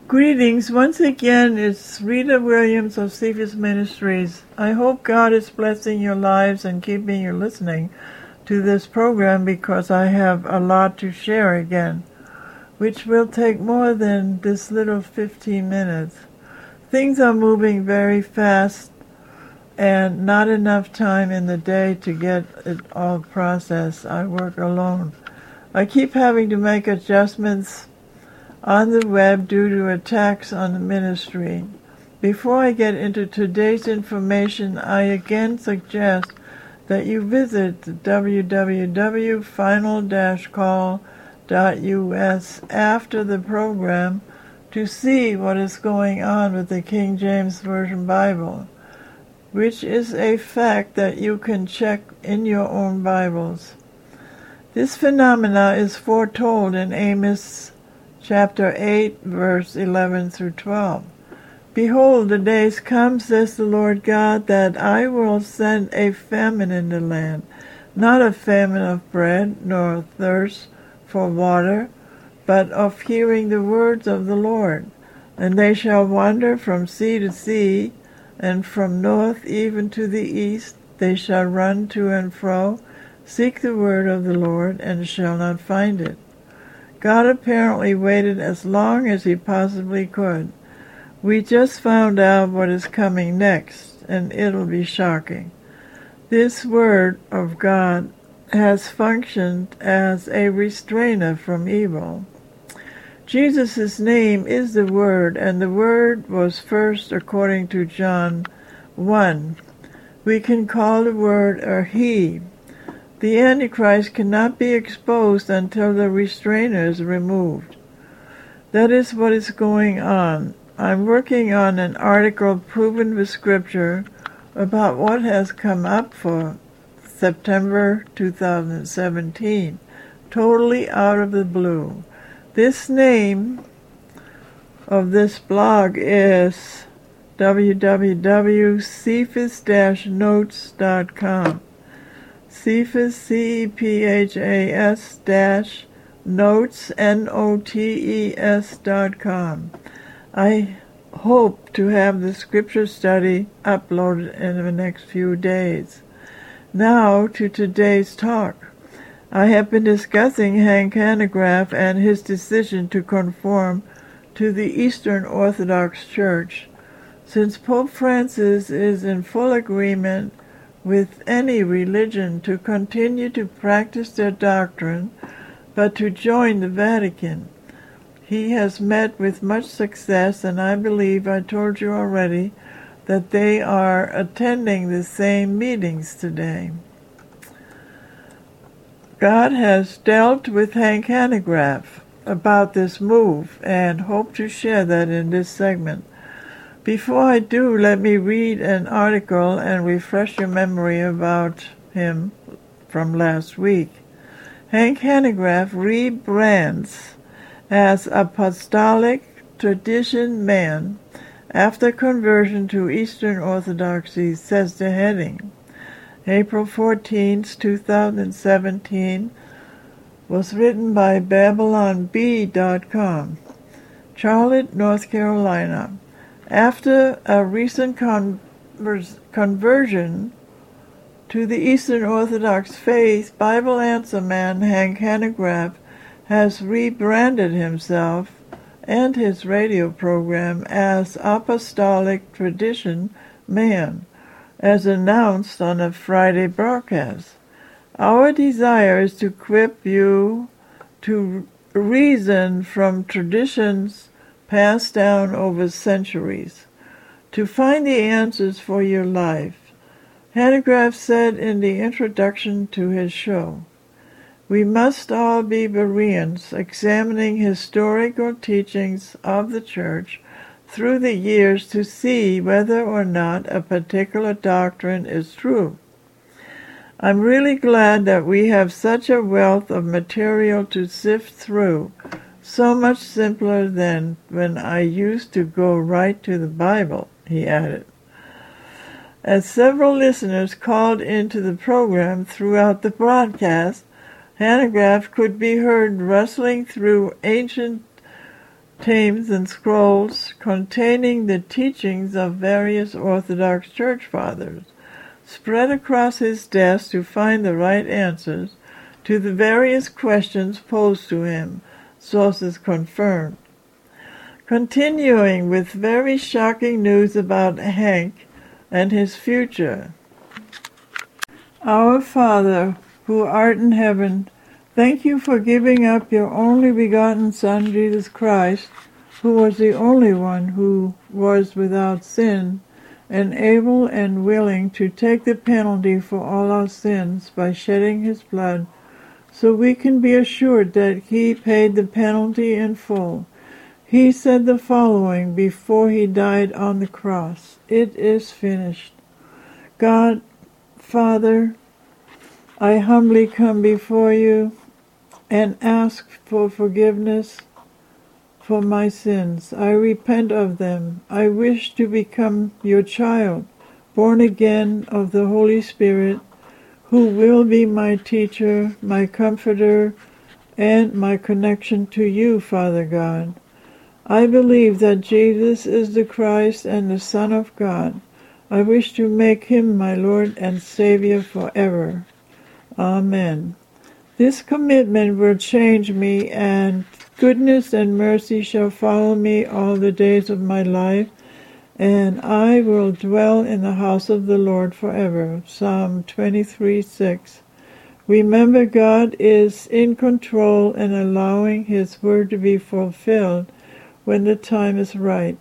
Greetings. Once again, it's Rita Williams of Cephas Ministries. I hope God is blessing your lives and keeping you listening to this program because I have a lot to share again, which will take more than this little 15 minutes. Things are moving very fast and not enough time in the day to get it all processed. I work alone. I keep having to make adjustments on the web due to attacks on the ministry. Before I get into today's information, I again suggest that you visit www.final-call.us after the program to see what is going on with the King James Version Bible, which is a fact that you can check in your own Bibles. This phenomena is foretold in Amos Chapter 8, verse 11 through 12. Behold, the days come, says the Lord God, that I will send a famine in the land, not a famine of bread, nor thirst for water, but of hearing the words of the Lord. And they shall wander from sea to sea, and from north even to the east. They shall run to and fro, seek the word of the Lord, and shall not find it. God apparently waited as long as he possibly could. We just found out what is coming next, and it'll be shocking. This word of God has functioned as a restrainer from evil. Jesus' name is the Word, and the Word was first according to John 1. We can call the Word a He. The Antichrist cannot be exposed until the restrainer is removed. That is what is going on. I'm working on an article proven with Scripture about what has come up for September 2017, totally out of the blue. This name of this blog is www.cephas-notes.com. Cephas, CEPHAS notes, NOTES.com. I hope to have the scripture study uploaded in the next few days. Now to today's talk. I have been discussing Hank Hanegraaff and his decision to conform to the Eastern Orthodox Church. Since Pope Francis is in full agreement with any religion to continue to practice their doctrine, but to join the Vatican. He has met with much success, and I believe I told you already that they are attending the same meetings today. God has dealt with Hank Hanegraaff about this move, and hope to share that in this segment. Before I do, let me read an article and refresh your memory about him from last week. Hank Hanegraaff rebrands as Apostolic Tradition Man after conversion to Eastern Orthodoxy, says the heading. April 14, 2017, was written by BabylonB.com. Charlotte, North Carolina. After a recent conversion to the Eastern Orthodox faith, Bible Answer Man Hank Hanegraaff has rebranded himself and his radio program as Apostolic Tradition Man, as announced on a Friday broadcast. Our desire is to equip you to reason from traditions passed down over centuries, to find the answers for your life. Hanegraaff said in the introduction to his show, "We must all be Bereans, examining historical teachings of the Church through the years to see whether or not a particular doctrine is true. I'm really glad that we have such a wealth of material to sift through, so much simpler than when I used to go right to the Bible," he added. As several listeners called into the program throughout the broadcast, Hanegraaff could be heard rustling through ancient tomes and scrolls containing the teachings of various Orthodox Church Fathers, spread across his desk to find the right answers to the various questions posed to him, sources confirmed. Continuing with very shocking news about Hank and his future. Our Father, who art in heaven, thank you for giving up your only begotten Son, Jesus Christ, who was the only one who was without sin, and able and willing to take the penalty for all our sins by shedding his blood, so we can be assured that he paid the penalty in full. He said the following before he died on the cross: "It is finished." God, Father, I humbly come before you and ask for forgiveness for my sins. I repent of them. I wish to become your child, born again of the Holy Spirit, who will be my teacher, my comforter, and my connection to you, Father God. I believe that Jesus is the Christ and the Son of God. I wish to make him my Lord and Savior forever. Amen. This commitment will change me, and goodness and mercy shall follow me all the days of my life, and I will dwell in the house of the Lord forever. Psalm 23:6. Remember, God is in control and allowing his word to be fulfilled when the time is right.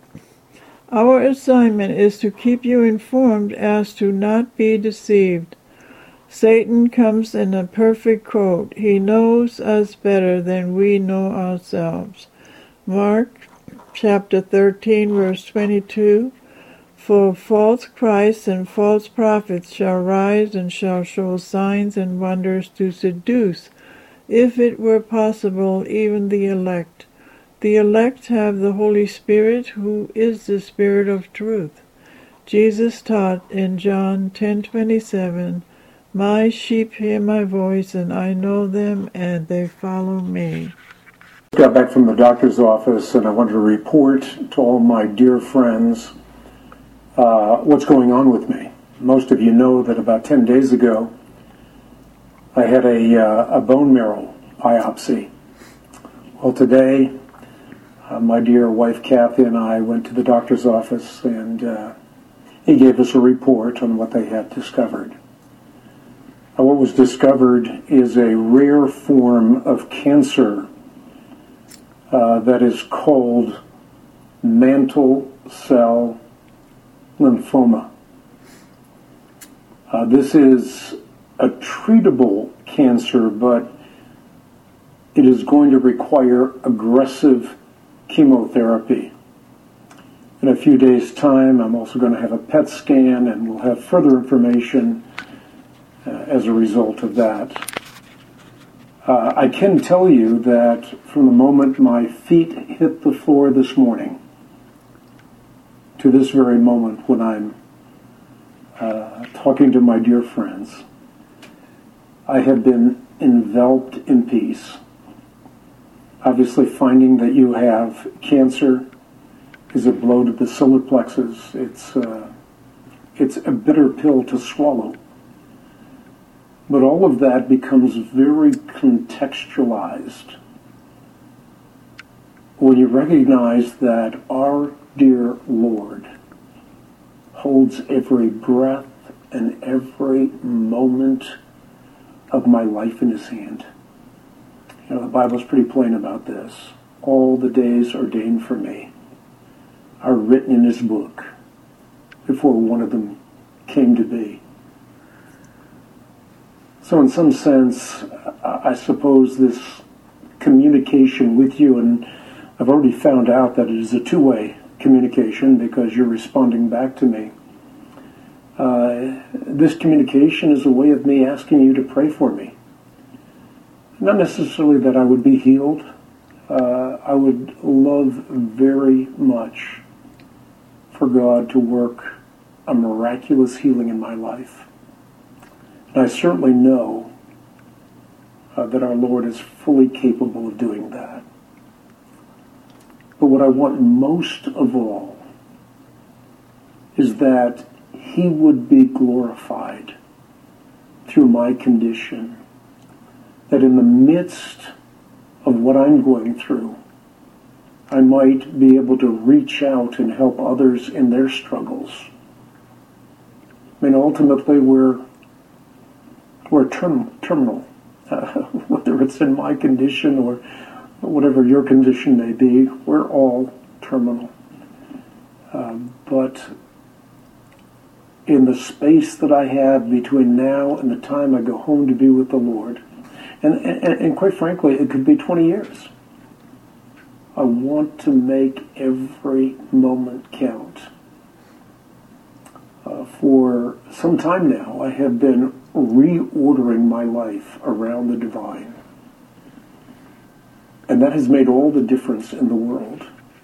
Our assignment is to keep you informed as to not be deceived. Satan comes in a perfect coat. He knows us better than we know ourselves. Mark chapter 13, verse 22, "For false Christs and false prophets shall rise and shall show signs and wonders to seduce, if it were possible, even the elect. The elect have the Holy Spirit, who is the Spirit of truth." Jesus taught in John 10:27, "My sheep hear my voice, and I know them, and they follow me." Got back from the doctor's office, and I wanted to report to all my dear friends what's going on with me. Most of you know that about 10 days ago, I had a bone marrow biopsy. Well, today, my dear wife Kathy and I went to the doctor's office, and he gave us a report on what they had discovered. What was discovered is a rare form of cancer that is called mantle cell lymphoma. This is a treatable cancer, but it is going to require aggressive chemotherapy. In a few days' time, I'm also going to have a PET scan, and we'll have further information as a result of that. I can tell you that from the moment my feet hit the floor this morning to this very moment when I'm talking to my dear friends, I have been enveloped in peace. Obviously, finding that you have cancer is a blow to the solar plexus. It's a bitter pill to swallow. But all of that becomes very contextualized when you recognize that our dear Lord holds every breath and every moment of my life in his hand. You know, the Bible's pretty plain about this. All the days ordained for me are written in his book before one of them came to be. So in some sense, I suppose this communication with you, and I've already found out that it is a two-way communication because you're responding back to me. This communication is a way of me asking you to pray for me. Not necessarily that I would be healed. I would love very much for God to work a miraculous healing in my life. And I certainly know that our Lord is fully capable of doing that. But what I want most of all is that he would be glorified through my condition. That in the midst of what I'm going through, I might be able to reach out and help others in their struggles. I mean, ultimately, we're terminal. Whether it's in my condition or whatever your condition may be, we're all terminal. But in the space that I have between now and the time I go home to be with the Lord, and quite frankly, it could be 20 years. I want to make every moment count. For some time now, I have been reordering my life around the divine. And that has made all the difference in the world.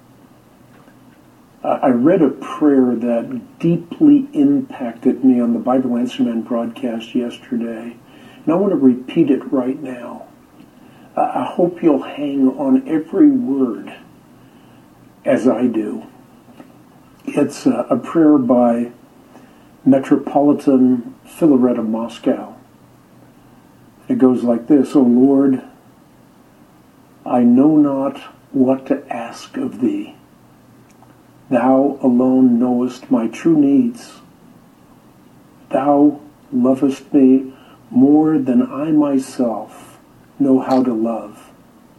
I read a prayer that deeply impacted me on the Bible Answer Man broadcast yesterday, and I want to repeat it right now. I hope you'll hang on every word as I do. It's a prayer by Metropolitan Filaret of Moscow. It goes like this: O Lord, I know not what to ask of thee. Thou alone knowest my true needs. Thou lovest me more than I myself know how to love.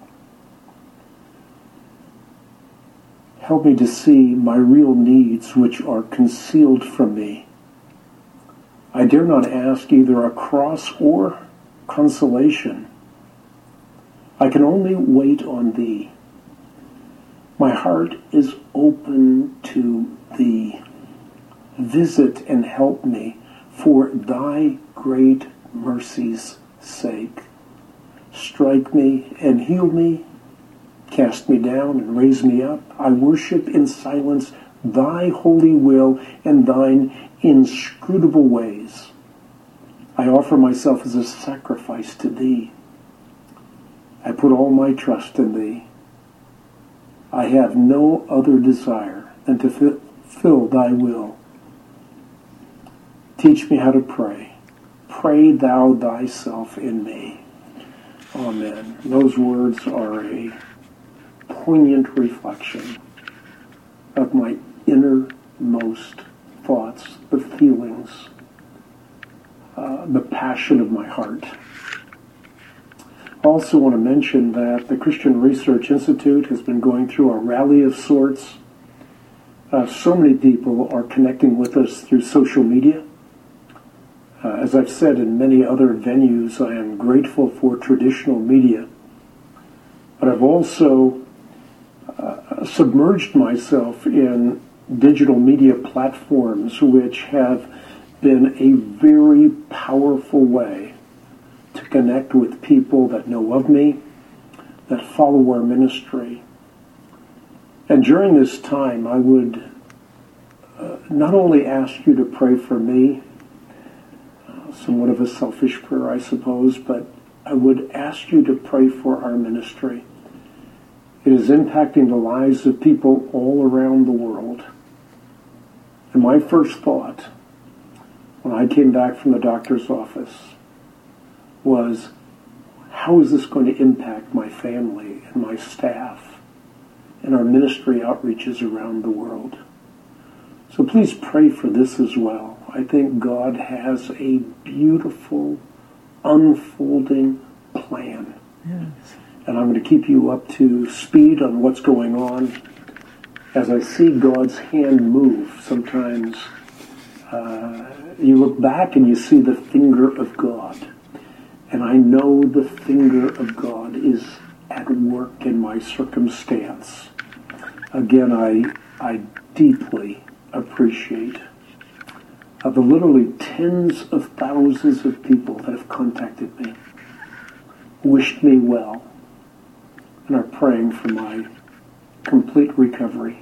Help me to see my real needs which are concealed from me. I dare not ask either a cross or consolation. I can only wait on thee. My heart is open to thee. Visit and help me for thy great mercy's sake. Strike me and heal me. Cast me down and raise me up. I worship in silence thy holy will and thine inscrutable ways. I offer myself as a sacrifice to thee. I put all my trust in thee. I have no other desire than to fulfill thy will. Teach me how to pray. Pray thou thyself in me. Amen. Those words are a poignant reflection of my innermost thoughts, the feelings, the passion of my heart. I also want to mention that the Christian Research Institute has been going through a rally of sorts. So many people are connecting with us through social media. As I've said in many other venues, I am grateful for traditional media. But I've also submerged myself in digital media platforms which have been a very powerful way to connect with people that know of me, that follow our ministry. And during this time, I would not only ask you to pray for me, somewhat of a selfish prayer, I suppose, but I would ask you to pray for our ministry. It is impacting the lives of people all around the world. And my first thought, when I came back from the doctor's office, was, how is this going to impact my family and my staff and our ministry outreaches around the world? So please pray for this as well. I think God has a beautiful, unfolding plan. Yes. And I'm going to keep you up to speed on what's going on. As I see God's hand move, sometimes you look back and you see the finger of God. And I know the finger of God is at work in my circumstance. Again, I deeply appreciate the literally tens of thousands of people that have contacted me, wished me well, and are praying for my complete recovery.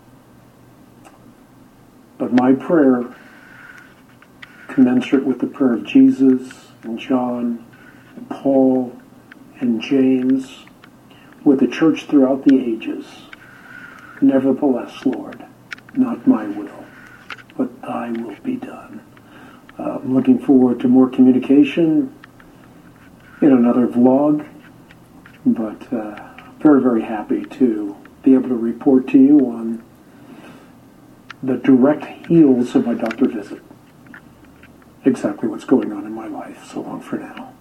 But my prayer, commensurate with the prayer of Jesus and John and Paul and James, with the church throughout the ages, Nevertheless, Lord, not my will, but thy will be done. I'm looking forward to more communication in another vlog, but very, very happy to be able to report to you on the direct heels of my doctor visit exactly what's going on in my life. So long for now.